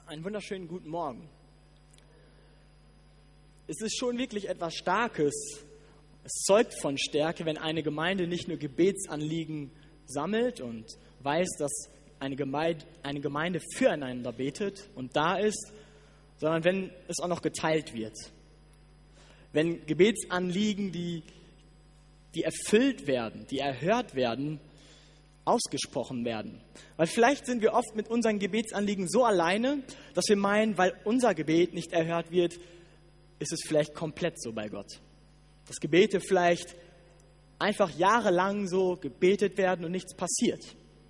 Einen wunderschönen guten Morgen. Es ist schon wirklich etwas Starkes. Es zeugt von Stärke, wenn eine Gemeinde nicht nur Gebetsanliegen sammelt und weiß, dass eine Gemeinde füreinander betet und da ist, sondern wenn es auch noch geteilt wird. Wenn Gebetsanliegen, die erfüllt werden, die erhört werden, ausgesprochen werden. Weil vielleicht sind wir oft mit unseren Gebetsanliegen so alleine, dass wir meinen, weil unser Gebet nicht erhört wird, ist es vielleicht komplett so bei Gott. Dass Gebete vielleicht einfach jahrelang so gebetet werden und nichts passiert.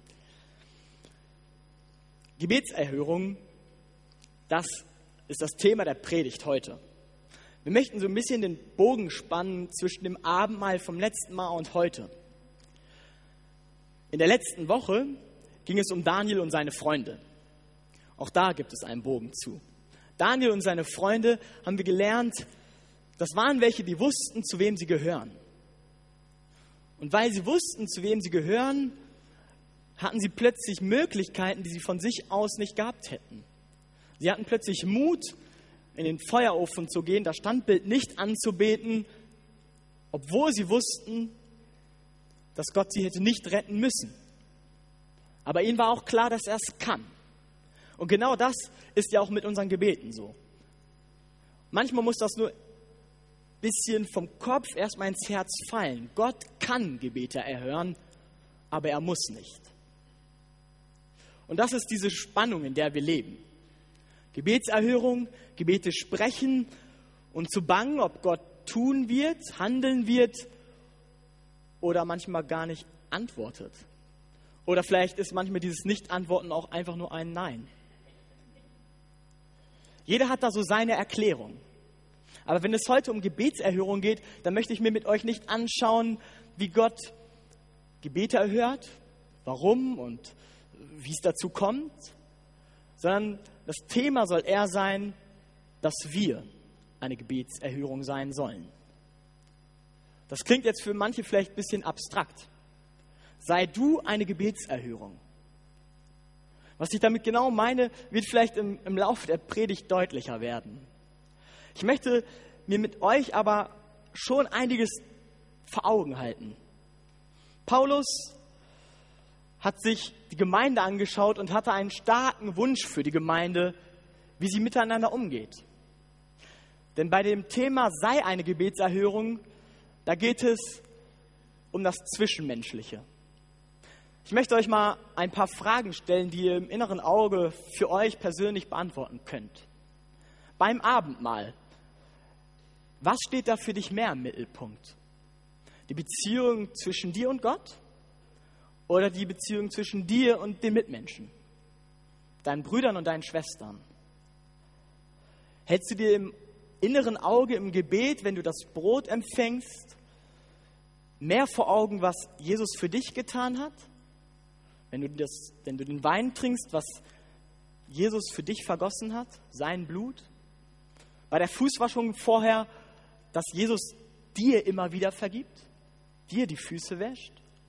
Gebetserhörung, das ist das Thema der Predigt heute. Wir möchten so ein bisschen den Bogen spannen zwischen dem Abendmahl vom letzten Mal und heute. In der letzten Woche ging es um Daniel und seine Freunde. Auch da gibt es einen Bogen zu. Daniel und seine Freunde, haben wir gelernt, das waren welche, die wussten, zu wem sie gehören. Und weil sie wussten, zu wem sie gehören, hatten sie plötzlich Möglichkeiten, die sie von sich aus nicht gehabt hätten. Sie hatten plötzlich Mut, in den Feuerofen zu gehen, das Standbild nicht anzubeten, obwohl sie wussten, dass Gott sie hätte nicht retten müssen. Aber ihnen war auch klar, dass er es kann. Und genau das ist ja auch mit unseren Gebeten so. Manchmal muss das nur ein bisschen vom Kopf erstmal ins Herz fallen. Gott kann Gebete erhören, aber er muss nicht. Und das ist diese Spannung, in der wir leben. Gebetserhörung, Gebete sprechen und zu bangen, ob Gott tun wird, handeln wird oder manchmal gar nicht antwortet. Oder vielleicht ist manchmal dieses Nicht-Antworten auch einfach nur ein Nein. Jeder hat da so seine Erklärung. Aber wenn es heute um Gebetserhörung geht, dann möchte ich mir mit euch nicht anschauen, wie Gott Gebete erhört, warum und wie es dazu kommt, sondern das Thema soll eher sein, dass wir eine Gebetserhörung sein sollen. Das klingt jetzt für manche vielleicht ein bisschen abstrakt. Sei du eine Gebetserhörung. Was ich damit genau meine, wird vielleicht im Laufe der Predigt deutlicher werden. Ich möchte mir mit euch aber schon einiges vor Augen halten. Paulus hat sich die Gemeinde angeschaut und hatte einen starken Wunsch für die Gemeinde, wie sie miteinander umgeht. Denn bei dem Thema sei eine Gebetserhörung, da geht es um das Zwischenmenschliche. Ich möchte euch mal ein paar Fragen stellen, die ihr im inneren Auge für euch persönlich beantworten könnt. Beim Abendmahl, was steht da für dich mehr im Mittelpunkt? Die Beziehung zwischen dir und Gott oder die Beziehung zwischen dir und den Mitmenschen, deinen Brüdern und deinen Schwestern? Hältst du dir im inneren Auge im Gebet, wenn du das Brot empfängst, mehr vor Augen, was Jesus für dich getan hat? Wenn du den Wein trinkst, was Jesus für dich vergossen hat, sein Blut? Bei der Fußwaschung vorher, dass Jesus dir immer wieder vergibt, dir die Füße wäscht?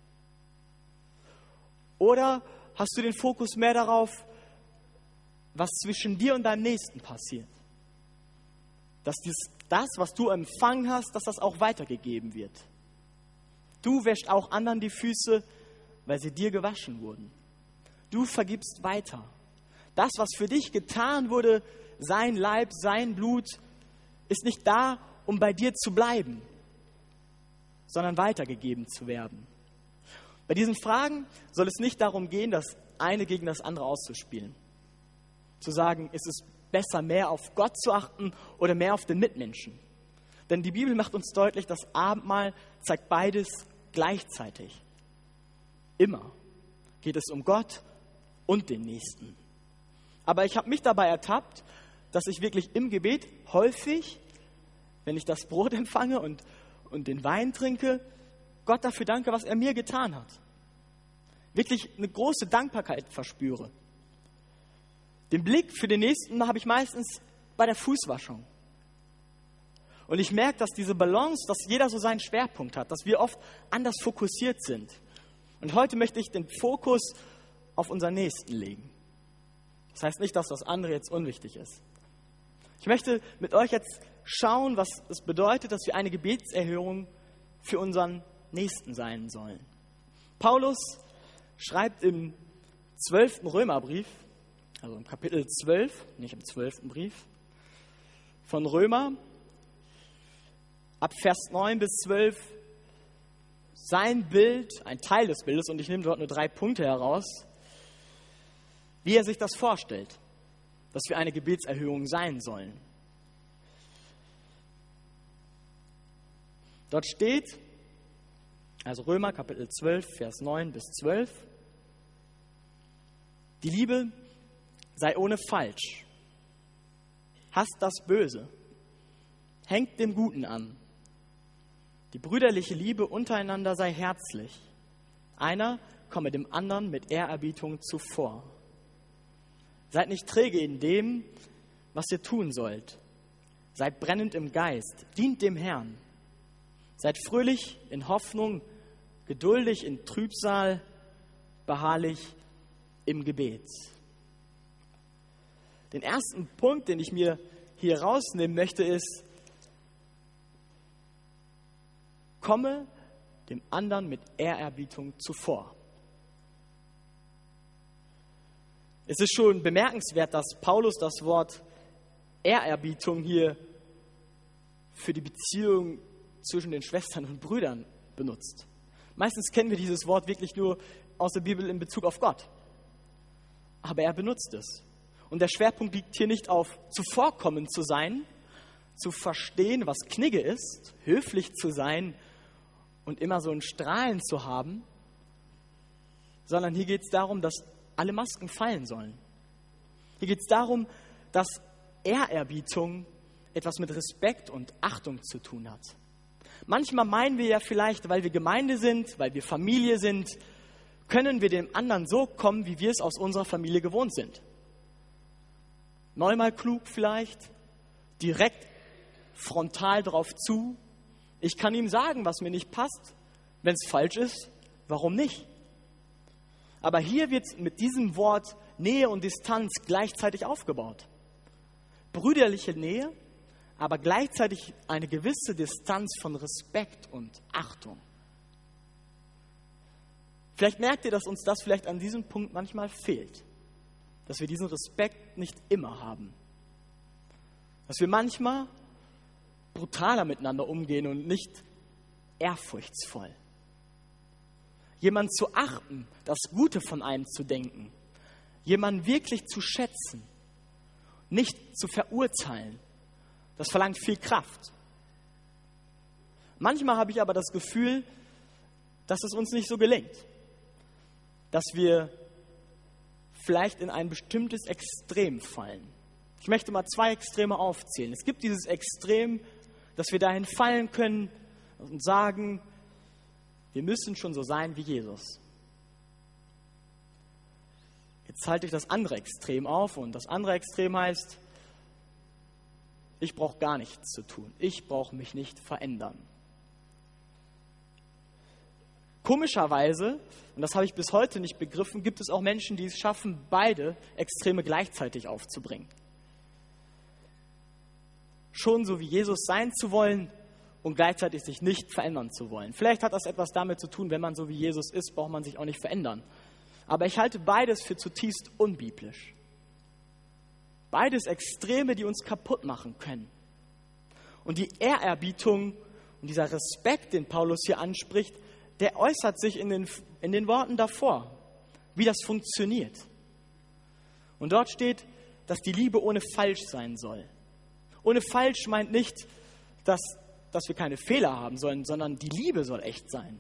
Oder hast du den Fokus mehr darauf, was zwischen dir und deinem Nächsten passiert? Dass das, was du empfangen hast, dass das auch weitergegeben wird. Du wäschst auch anderen die Füße, weil sie dir gewaschen wurden. Du vergibst weiter. Das, was für dich getan wurde, sein Leib, sein Blut, ist nicht da, um bei dir zu bleiben, sondern weitergegeben zu werden. Bei diesen Fragen soll es nicht darum gehen, das eine gegen das andere auszuspielen. Zu sagen, ist es besser, mehr auf Gott zu achten oder mehr auf den Mitmenschen. Denn die Bibel macht uns deutlich, das Abendmahl zeigt beides gleichzeitig. Immer geht es um Gott und den Nächsten. Aber ich habe mich dabei ertappt, dass ich wirklich im Gebet häufig, wenn ich das Brot empfange und den Wein trinke, Gott dafür danke, was er mir getan hat. Wirklich eine große Dankbarkeit verspüre. Den Blick für den Nächsten habe ich meistens bei der Fußwaschung. Und ich merke, dass diese Balance, dass jeder so seinen Schwerpunkt hat, dass wir oft anders fokussiert sind. Und heute möchte ich den Fokus auf unseren Nächsten legen. Das heißt nicht, dass das andere jetzt unwichtig ist. Ich möchte mit euch jetzt schauen, was es bedeutet, dass wir eine Gebetserhörung für unseren Nächsten sein sollen. Paulus schreibt im 12. Römerbrief, also im Kapitel 12, nicht im 12. Brief, von Römer, ab Vers 9 bis 12, sein Bild, ein Teil des Bildes, und ich nehme dort nur 3 Punkte heraus, wie er sich das vorstellt, dass wir eine Gebetserhörung sein sollen. Dort steht, also Römer Kapitel 12, Vers 9 bis 12, die Liebe sei ohne Falsch, hasst das Böse, hängt dem Guten an. Die brüderliche Liebe untereinander sei herzlich. Einer komme dem anderen mit Ehrerbietung zuvor. Seid nicht träge in dem, was ihr tun sollt. Seid brennend im Geist, dient dem Herrn. Seid fröhlich in Hoffnung, geduldig in Trübsal, beharrlich im Gebet. Den ersten Punkt, den ich mir hier rausnehmen möchte, ist, komme dem anderen mit Ehrerbietung zuvor. Es ist schon bemerkenswert, dass Paulus das Wort Ehrerbietung hier für die Beziehung zwischen den Schwestern und Brüdern benutzt. Meistens kennen wir dieses Wort wirklich nur aus der Bibel in Bezug auf Gott. Aber er benutzt es. Und der Schwerpunkt liegt hier nicht auf zuvorkommend zu sein, zu verstehen, was Knigge ist, höflich zu sein und immer so ein Strahlen zu haben, sondern hier geht es darum, dass alle Masken fallen sollen. Hier geht es darum, dass Ehrerbietung etwas mit Respekt und Achtung zu tun hat. Manchmal meinen wir ja vielleicht, weil wir Gemeinde sind, weil wir Familie sind, können wir dem anderen so kommen, wie wir es aus unserer Familie gewohnt sind. Neunmal klug vielleicht, direkt frontal drauf zu. Ich kann ihm sagen, was mir nicht passt. Wenn es falsch ist, warum nicht? Aber hier wird mit diesem Wort Nähe und Distanz gleichzeitig aufgebaut. Brüderliche Nähe, aber gleichzeitig eine gewisse Distanz von Respekt und Achtung. Vielleicht merkt ihr, dass uns das vielleicht an diesem Punkt manchmal fehlt. Dass wir diesen Respekt nicht immer haben. Dass wir manchmal brutaler miteinander umgehen und nicht ehrfurchtsvoll. Jemanden zu achten, das Gute von einem zu denken, jemanden wirklich zu schätzen, nicht zu verurteilen, das verlangt viel Kraft. Manchmal habe ich aber das Gefühl, dass es uns nicht so gelingt, dass wir vielleicht in ein bestimmtes Extrem fallen. Ich möchte mal 2 Extreme aufzählen. Es gibt dieses Extrem, dass wir dahin fallen können und sagen, wir müssen schon so sein wie Jesus. Jetzt halte ich das andere Extrem auf und das andere Extrem heißt, ich brauche gar nichts zu tun. Ich brauche mich nicht verändern. Komischerweise, und das habe ich bis heute nicht begriffen, gibt es auch Menschen, die es schaffen, beide Extreme gleichzeitig aufzubringen. Schon so wie Jesus sein zu wollen und gleichzeitig sich nicht verändern zu wollen. Vielleicht hat das etwas damit zu tun, wenn man so wie Jesus ist, braucht man sich auch nicht verändern. Aber ich halte beides für zutiefst unbiblisch. Beides Extreme, die uns kaputt machen können. Und die Ehrerbietung und dieser Respekt, den Paulus hier anspricht, der äußert sich in den Worten davor, wie das funktioniert. Und dort steht, dass die Liebe ohne Falsch sein soll. Ohne Falsch meint nicht, dass wir keine Fehler haben sollen, sondern die Liebe soll echt sein.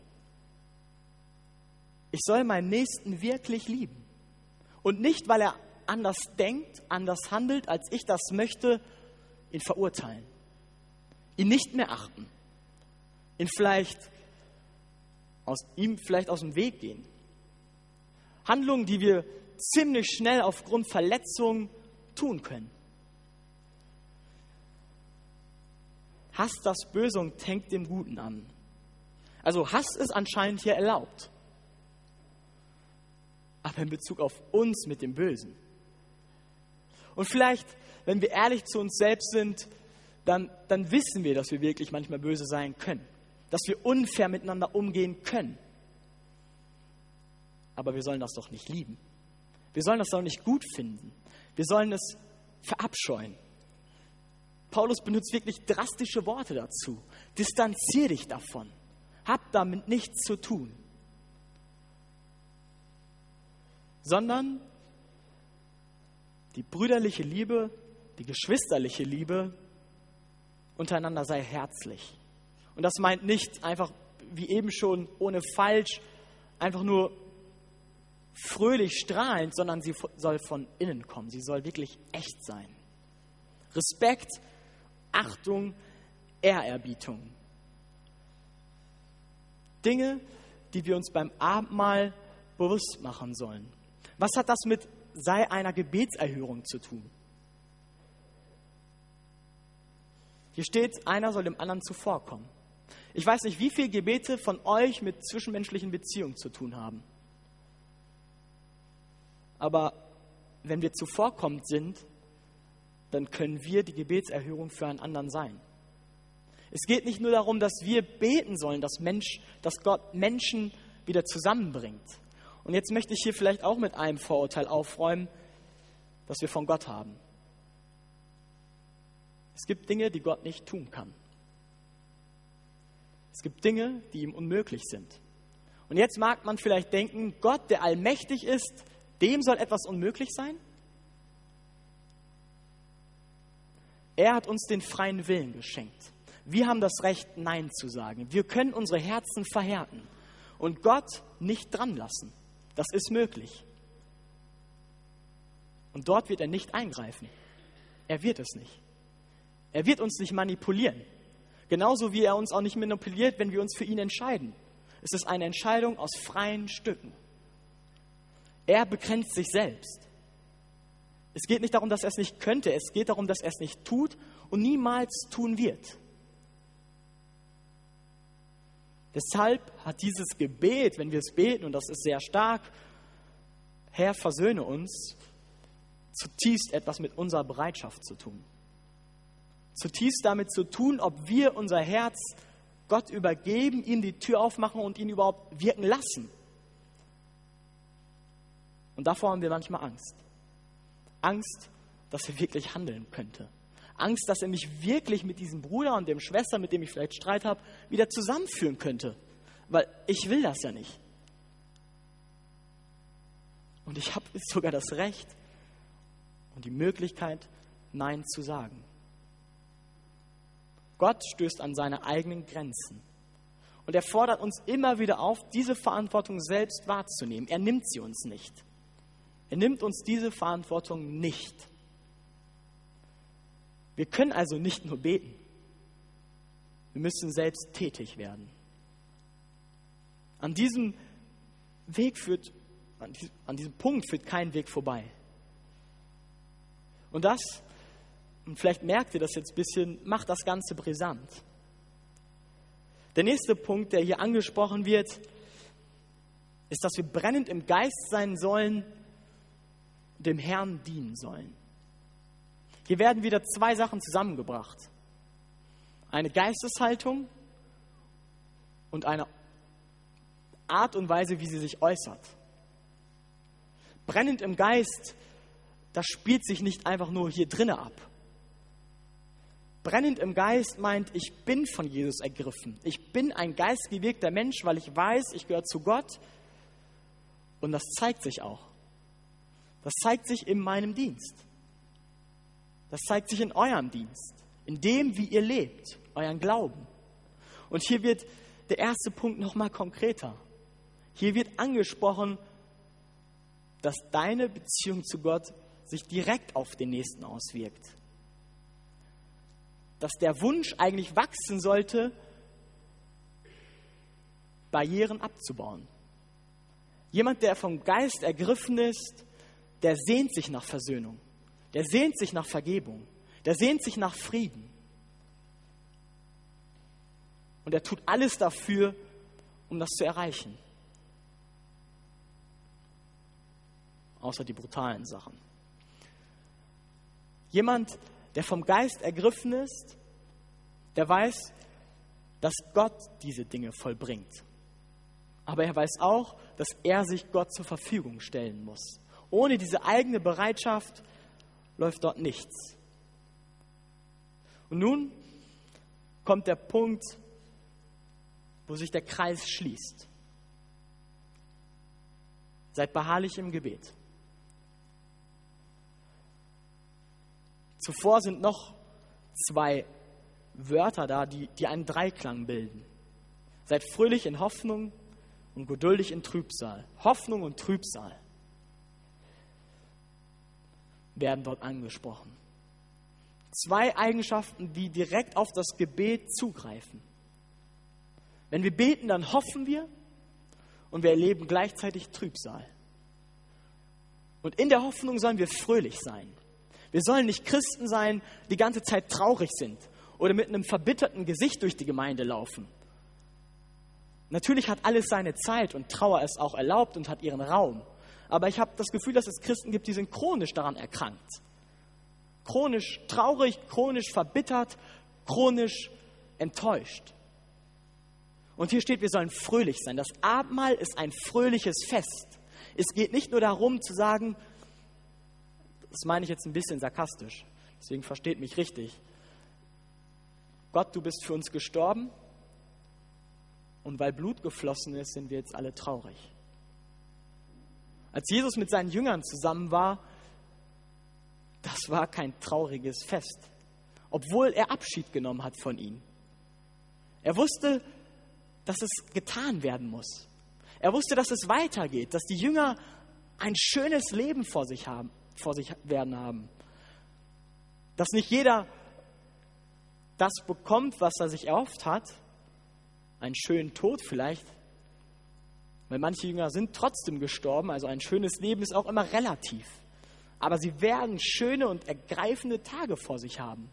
Ich soll meinen Nächsten wirklich lieben. Und nicht, weil er anders denkt, anders handelt, als ich das möchte, ihn verurteilen. Ihn nicht mehr achten. Ihm vielleicht aus dem Weg gehen. Handlungen, die wir ziemlich schnell aufgrund Verletzung tun können. Hasst das Böse und hängt dem Guten an. Also Hass ist anscheinend hier erlaubt. Aber in Bezug auf uns mit dem Bösen. Und vielleicht, wenn wir ehrlich zu uns selbst sind, dann wissen wir, dass wir wirklich manchmal böse sein können. Dass wir unfair miteinander umgehen können. Aber wir sollen das doch nicht lieben. Wir sollen das doch nicht gut finden. Wir sollen es verabscheuen. Paulus benutzt wirklich drastische Worte dazu. Distanzier dich davon. Hab damit nichts zu tun. Sondern die brüderliche Liebe, die geschwisterliche Liebe untereinander sei herzlich. Und das meint nicht einfach, wie eben schon, ohne falsch, einfach nur fröhlich strahlend, sondern sie soll von innen kommen. Sie soll wirklich echt sein. Respekt, Achtung, Ehrerbietung. Dinge, die wir uns beim Abendmahl bewusst machen sollen. Was hat das mit sei einer Gebetserhörung zu tun? Hier steht, einer soll dem anderen zuvorkommen. Ich weiß nicht, wie viele Gebete von euch mit zwischenmenschlichen Beziehungen zu tun haben. Aber wenn wir zuvorkommend sind, dann können wir die Gebetserhörung für einen anderen sein. Es geht nicht nur darum, dass wir beten sollen, dass Gott Menschen wieder zusammenbringt. Und jetzt möchte ich hier vielleicht auch mit einem Vorurteil aufräumen, das wir von Gott haben. Es gibt Dinge, die Gott nicht tun kann. Es gibt Dinge, die ihm unmöglich sind. Und jetzt mag man vielleicht denken, Gott, der allmächtig ist, dem soll etwas unmöglich sein? Er hat uns den freien Willen geschenkt. Wir haben das Recht, Nein zu sagen. Wir können unsere Herzen verhärten und Gott nicht dran lassen. Das ist möglich. Und dort wird er nicht eingreifen. Er wird es nicht. Er wird uns nicht manipulieren. Genauso wie er uns auch nicht manipuliert, wenn wir uns für ihn entscheiden. Es ist eine Entscheidung aus freien Stücken. Er begrenzt sich selbst. Es geht nicht darum, dass er es nicht könnte. Es geht darum, dass er es nicht tut und niemals tun wird. Deshalb hat dieses Gebet, wenn wir es beten, und das ist sehr stark, Herr, versöhne uns, zutiefst etwas mit unserer Bereitschaft zu tun. Zutiefst damit zu tun, ob wir unser Herz Gott übergeben, ihm die Tür aufmachen und ihn überhaupt wirken lassen. Und davor haben wir manchmal Angst. Angst, dass er wirklich handeln könnte. Angst, dass er mich wirklich mit diesem Bruder und dem Schwester, mit dem ich vielleicht Streit habe, wieder zusammenführen könnte. Weil ich will das ja nicht. Und ich habe sogar das Recht und die Möglichkeit, Nein zu sagen. Gott stößt an seine eigenen Grenzen. Und er fordert uns immer wieder auf, diese Verantwortung selbst wahrzunehmen. Er nimmt sie uns nicht. Er nimmt uns diese Verantwortung nicht. Wir können also nicht nur beten. Wir müssen selbst tätig werden. An diesem Punkt führt kein Weg vorbei. Und vielleicht merkt ihr das jetzt ein bisschen, macht das Ganze brisant. Der nächste Punkt, der hier angesprochen wird, ist, dass wir brennend im Geist sein sollen, dem Herrn dienen sollen. Hier werden wieder zwei Sachen zusammengebracht. Eine Geisteshaltung und eine Art und Weise, wie sie sich äußert. Brennend im Geist, das spielt sich nicht einfach nur hier drinnen ab. Brennend im Geist meint, ich bin von Jesus ergriffen. Ich bin ein geistgewirkter Mensch, weil ich weiß, ich gehöre zu Gott. Und das zeigt sich auch. Das zeigt sich in meinem Dienst. Das zeigt sich in eurem Dienst. In dem, wie ihr lebt, euren Glauben. Und hier wird der erste Punkt nochmal konkreter. Hier wird angesprochen, dass deine Beziehung zu Gott sich direkt auf den Nächsten auswirkt. Dass der Wunsch eigentlich wachsen sollte, Barrieren abzubauen. Jemand, der vom Geist ergriffen ist, der sehnt sich nach Versöhnung. Der sehnt sich nach Vergebung. Der sehnt sich nach Frieden. Und er tut alles dafür, um das zu erreichen. Außer die brutalen Sachen. Jemand, der vom Geist ergriffen ist, der weiß, dass Gott diese Dinge vollbringt. Aber er weiß auch, dass er sich Gott zur Verfügung stellen muss. Ohne diese eigene Bereitschaft läuft dort nichts. Und nun kommt der Punkt, wo sich der Kreis schließt. Seid beharrlich im Gebet. Zuvor sind noch 2 Wörter da, die einen Dreiklang bilden. Seid fröhlich in Hoffnung und geduldig in Trübsal. Hoffnung und Trübsal werden dort angesprochen. 2 Eigenschaften, die direkt auf das Gebet zugreifen. Wenn wir beten, dann hoffen wir und wir erleben gleichzeitig Trübsal. Und in der Hoffnung sollen wir fröhlich sein. Wir sollen nicht Christen sein, die die ganze Zeit traurig sind oder mit einem verbitterten Gesicht durch die Gemeinde laufen. Natürlich hat alles seine Zeit und Trauer ist auch erlaubt und hat ihren Raum. Aber ich habe das Gefühl, dass es Christen gibt, die sind chronisch daran erkrankt. Chronisch traurig, chronisch verbittert, chronisch enttäuscht. Und hier steht, wir sollen fröhlich sein. Das Abendmahl ist ein fröhliches Fest. Es geht nicht nur darum zu sagen, das meine ich jetzt ein bisschen sarkastisch, deswegen versteht mich richtig. Gott, du bist für uns gestorben und weil Blut geflossen ist, sind wir jetzt alle traurig. Als Jesus mit seinen Jüngern zusammen war, das war kein trauriges Fest, obwohl er Abschied genommen hat von ihnen. Er wusste, dass es getan werden muss. Er wusste, dass es weitergeht, dass die Jünger ein schönes Leben vor sich werden haben. Dass nicht jeder das bekommt, was er sich erhofft hat, einen schönen Tod vielleicht, weil manche Jünger sind trotzdem gestorben, also ein schönes Leben ist auch immer relativ. Aber sie werden schöne und ergreifende Tage vor sich haben.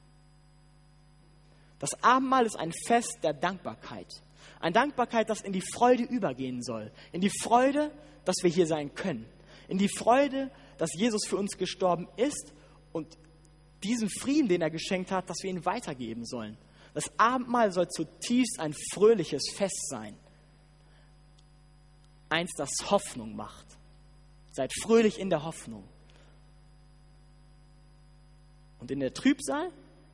Das Abendmahl ist ein Fest der Dankbarkeit. Eine Dankbarkeit, das in die Freude übergehen soll. In die Freude, dass wir hier sein können. In die Freude, dass Jesus für uns gestorben ist und diesen Frieden, den er geschenkt hat, dass wir ihn weitergeben sollen. Das Abendmahl soll zutiefst ein fröhliches Fest sein. Eins, das Hoffnung macht. Seid fröhlich in der Hoffnung. Und in der Trübsal,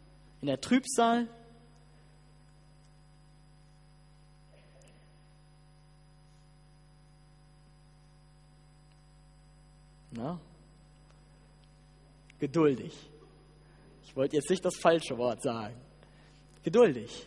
geduldig. Ich wollte jetzt nicht das falsche Wort sagen. Geduldig.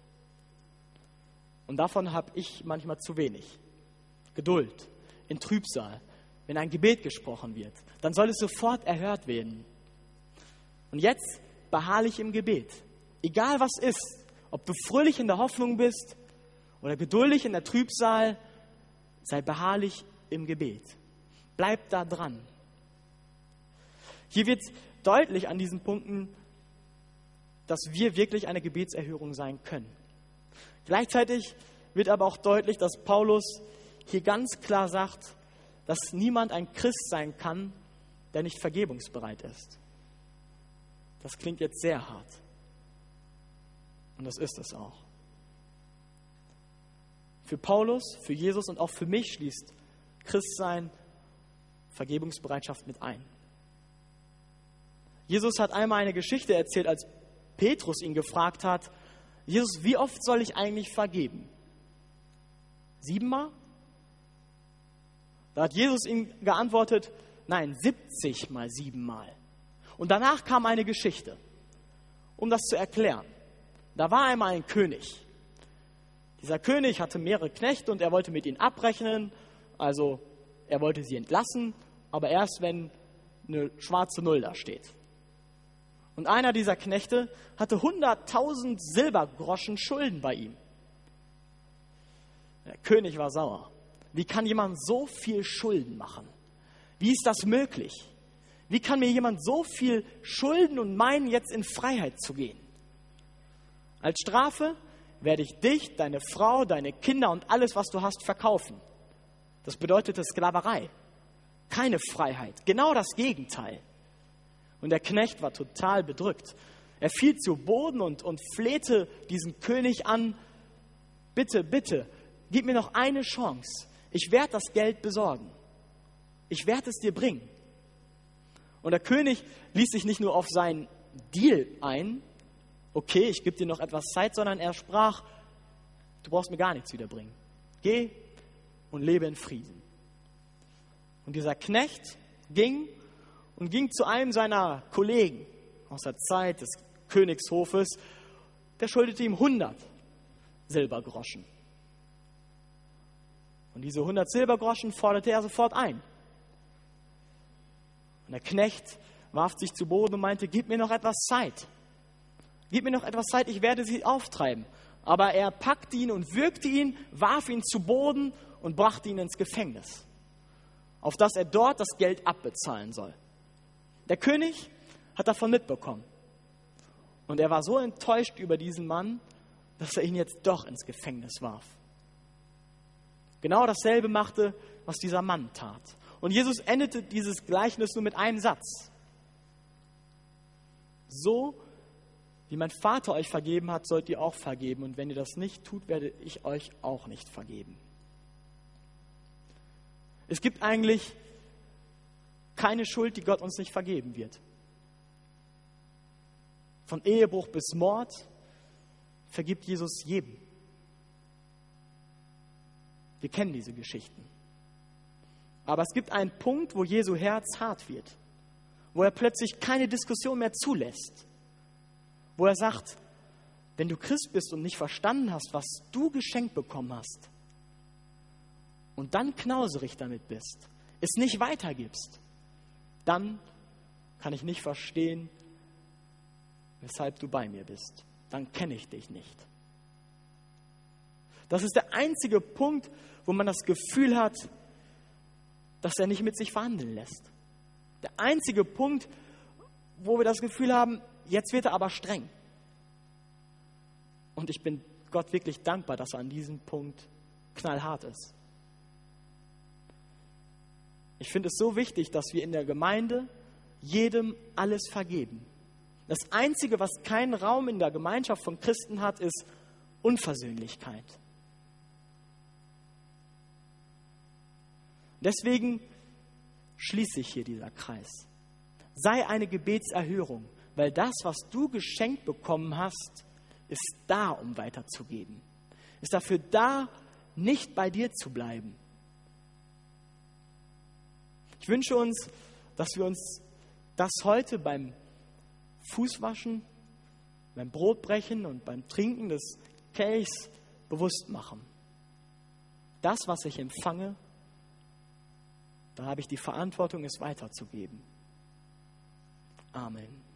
Und davon habe ich manchmal zu wenig. Geduld in Trübsal. Wenn ein Gebet gesprochen wird, dann soll es sofort erhört werden. Und jetzt beharrlich im Gebet. Egal was ist, ob du fröhlich in der Hoffnung bist oder geduldig in der Trübsal, sei beharrlich im Gebet. Bleib da dran. Hier wird deutlich an diesen Punkten, dass wir wirklich eine Gebetserhörung sein können. Gleichzeitig wird aber auch deutlich, dass Paulus hier ganz klar sagt, dass niemand ein Christ sein kann, der nicht vergebungsbereit ist. Das klingt jetzt sehr hart. Und das ist es auch. Für Paulus, für Jesus und auch für mich schließt Christsein Vergebungsbereitschaft mit ein. Jesus hat einmal eine Geschichte erzählt, als Petrus ihn gefragt hat, Jesus, wie oft soll ich eigentlich vergeben? 7-mal? Da hat Jesus ihm geantwortet, nein, 70 mal 7-mal. Und danach kam eine Geschichte, um das zu erklären. Da war einmal ein König. Dieser König hatte mehrere Knechte und er wollte mit ihnen abrechnen, also er wollte sie entlassen, aber erst wenn eine schwarze Null da steht. Und einer dieser Knechte hatte 100.000 Silbergroschen Schulden bei ihm. Der König war sauer. Wie kann jemand so viel Schulden machen? Wie ist das möglich? Wie kann mir jemand so viel Schulden und meinen, jetzt in Freiheit zu gehen? Als Strafe werde ich dich, deine Frau, deine Kinder und alles, was du hast, verkaufen. Das bedeutete Sklaverei. Keine Freiheit. Genau das Gegenteil. Und der Knecht war total bedrückt. Er fiel zu Boden und flehte diesen König an, bitte, bitte, gib mir noch eine Chance. Ich werde das Geld besorgen. Ich werde es dir bringen. Und der König ließ sich nicht nur auf seinen Deal ein, okay, ich gebe dir noch etwas Zeit, sondern er sprach, du brauchst mir gar nichts wiederbringen. Geh und lebe in Frieden. Und dieser Knecht ging zu einem seiner Kollegen aus der Zeit des Königshofes, der schuldete ihm 100 Silbergroschen. Und diese 100 Silbergroschen forderte er sofort ein. Und der Knecht warf sich zu Boden und meinte, gib mir noch etwas Zeit. Gib mir noch etwas Zeit, ich werde sie auftreiben. Aber er packte ihn und würgte ihn, warf ihn zu Boden und brachte ihn ins Gefängnis, auf das er dort das Geld abbezahlen soll. Der König hat davon mitbekommen. Und er war so enttäuscht über diesen Mann, dass er ihn jetzt doch ins Gefängnis warf. Genau dasselbe machte, was dieser Mann tat. Und Jesus endete dieses Gleichnis nur mit einem Satz. So wie mein Vater euch vergeben hat, sollt ihr auch vergeben. Und wenn ihr das nicht tut, werde ich euch auch nicht vergeben. Es gibt eigentlich keine Schuld, die Gott uns nicht vergeben wird. Von Ehebruch bis Mord vergibt Jesus jedem. Wir kennen diese Geschichten. Aber es gibt einen Punkt, wo Jesu Herz hart wird, wo er plötzlich keine Diskussion mehr zulässt, wo er sagt, wenn du Christ bist und nicht verstanden hast, was du geschenkt bekommen hast und dann knauserig damit bist, es nicht weitergibst, dann kann ich nicht verstehen, weshalb du bei mir bist. Dann kenne ich dich nicht. Das ist der einzige Punkt, wo man das Gefühl hat, dass er nicht mit sich verhandeln lässt. Der einzige Punkt, wo wir das Gefühl haben, jetzt wird er aber streng. Und ich bin Gott wirklich dankbar, dass er an diesem Punkt knallhart ist. Ich finde es so wichtig, dass wir in der Gemeinde jedem alles vergeben. Das Einzige, was keinen Raum in der Gemeinschaft von Christen hat, ist Unversöhnlichkeit. Deswegen schließt sich hier dieser Kreis. Sei eine Gebetserhörung, weil das, was du geschenkt bekommen hast, ist da, um weiterzugeben. Ist dafür da, nicht bei dir zu bleiben. Ich wünsche uns, dass wir uns das heute beim Fußwaschen, beim Brotbrechen und beim Trinken des Kelchs bewusst machen. Das, was ich empfange, da habe ich die Verantwortung, es weiterzugeben. Amen.